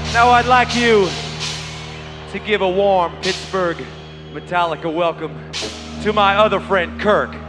Now I'd like you to give a warm Pittsburgh Metallica welcome to my other friend, Kirk.